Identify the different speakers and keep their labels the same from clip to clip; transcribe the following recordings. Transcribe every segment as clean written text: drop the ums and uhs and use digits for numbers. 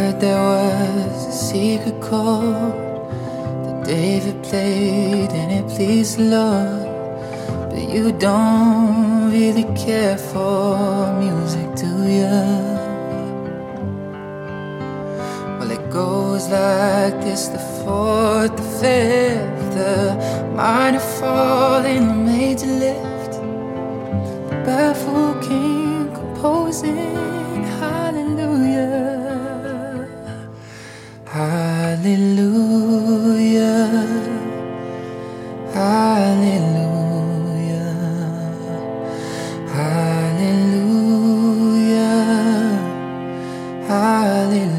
Speaker 1: heard there was a secret chord that David played and it pleased the Lord. But you don't really care for music, do ya? Well, it goes like this: the fourth, the fifth, the minor fall and the major lift. The baffled king composing hallelujah, hallelujah, hallelujah, hallelujah, hallelujah.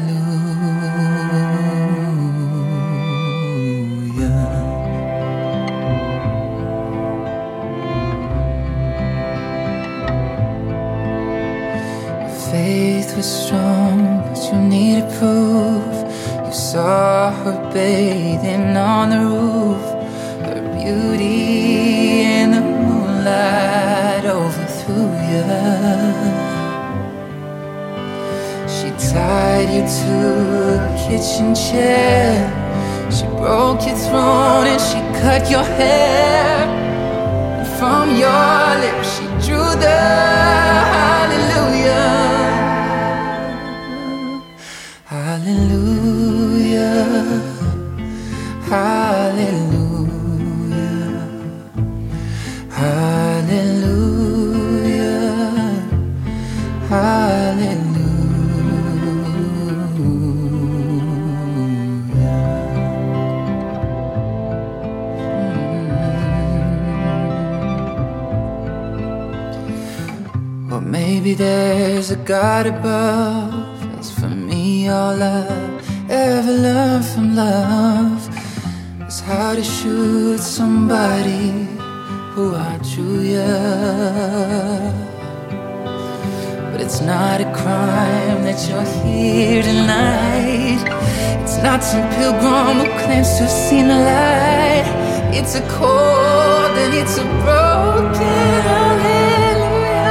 Speaker 1: Faith was strong, but you needed proof. You saw her bathing on the roof, her beauty in the moonlight overthrew you. She tied you to a kitchen chair, she broke your throne and she cut your hair. And from your lips she drew the hallelujah, hallelujah, hallelujah, hallelujah, hallelujah. Or maybe there's a God above. As for me, all I've ever learned from love is how to shoot somebody who outdrew ya. But it's not a crime that you're here tonight. It's not some pilgrim who claims to have seen the light. It's a chord and it's a broken hallelujah,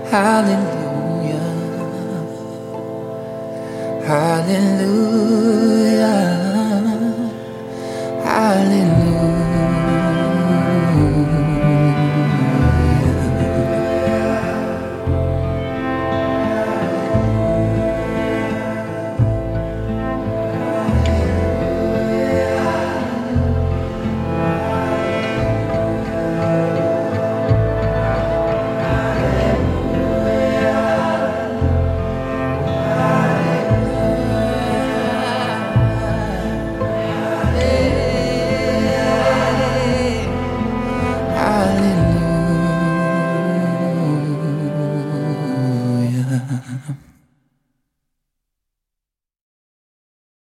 Speaker 1: hallelujah, hallelujah.